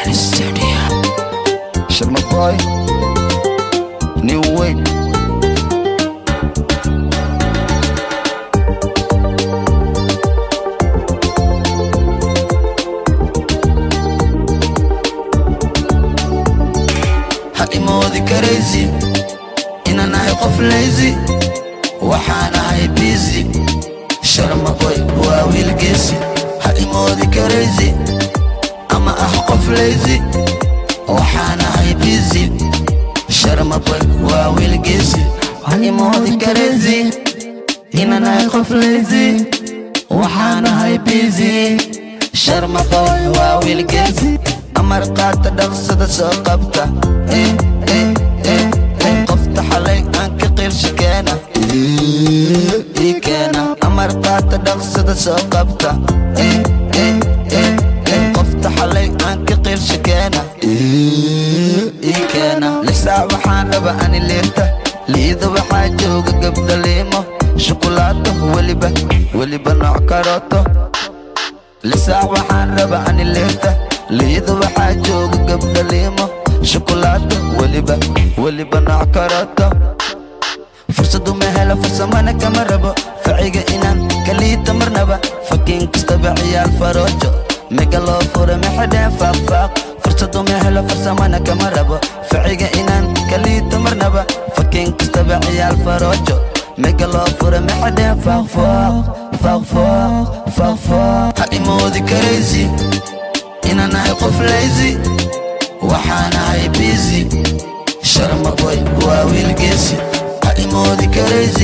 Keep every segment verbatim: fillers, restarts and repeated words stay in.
Studio. Sharma boy, new way. Haimodi crazy, ina nahay qof lazy, waxaana hay busy. Sharma boy waa wiil geesi. Haimodi crazy, ama ah qof lazy, waxaana hay busy. Sharma boy waa wiil geesi. Haimodi crazy, ina nahay qof lazy, waxaana hay busy. Sharma boy waa wiil geesi. Amar qaata dhaqsada soo qabta, eh eh eh eh qofta xalay aan ka qeylshi keena, ii keena. Amar qaata dhaqsada soo qabta, eh eh eh eh qofta xalay aan ka qeylshi keena, ii keena. Lisaa waxaan raba ani liirta, liida waxaa jooga gabdha liimo, shukulaato weliba weliba nooc karooto. Lisaa waxaan raba ani liirta, liida waxaa jooga gabdha liimo, shukulaato weliba weliba nooc karooto. Fursadu ma helo farsamana kama rabo, faciga inaan kaliita marnaba. Fakiin kastaba ciyaal faroojo, mega loo fura maxadeen faaqfaaq. Fursadu ma helo farsamana kama rabo, faciga inaan kaliita marnaba. Fakiin kastaba ciyaal faroojo, mega loo fura maxadeen faaqfaaq faaqfaaq faaqfaaq. Haimodi crazy, ina nahay qof lazy, waxaana hay busy. Sharma boy waa wiil geesi. Haimodi crazy,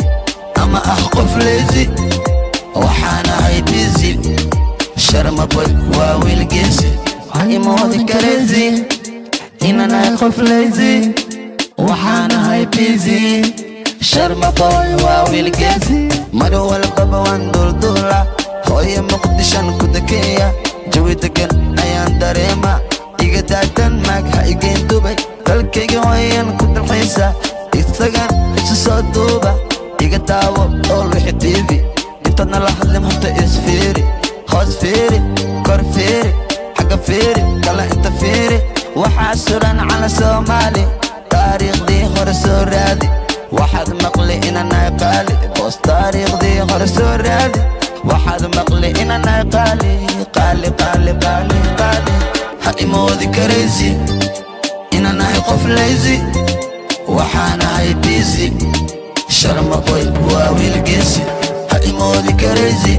ama ah qof lazy, waxaana hay busy. Sharma boy waa wiil geesi. Haimodi crazy, ina nahay qof lazy, waxaana hay busy. Sharma boy waa wiil geesi. Mar walbaba waan duldula, hooyo muqdishan ku dakeeya, jawi degan ayaan dareema. Iga daadan maag ha igeen dubay, dalkayga hooyan ku dalxiisa. Isagan isu soo duuba, iga daawo ool wixi tv. Intadna la hadlim horta isfiiri, hoos fiiri, kor fiiri, xagga fiiri, kala inta fiiri. Waxaa suran cala Soomaali, taariikhdii hore soo raadi. Waxaad maqli inaan nahay qaali, boos taariikhdii hore soo raadi. waxaad maqli inaan nahay qaali qaali qaali qaali qaali. Haimodi crazy, inaan nahay qof lazy, waxaan nahay busy. Sharma boy waa wiil geesi. Haimodi crazy,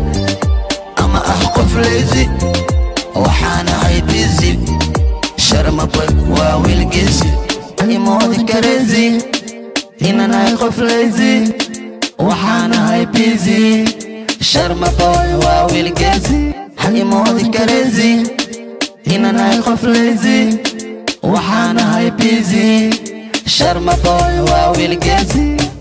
ama ah qof lazy, waxaan nahay busy. Sharma boy waa wiil geesi. Haimodi crazy, inaan nahay qof lazy, waxaan nahay busy. Sharma boy waa wiil geesi. Haimodi crazy, inaan nahay qof lazy, waxaan nahay busy. Sharma boy waa wiil geesi.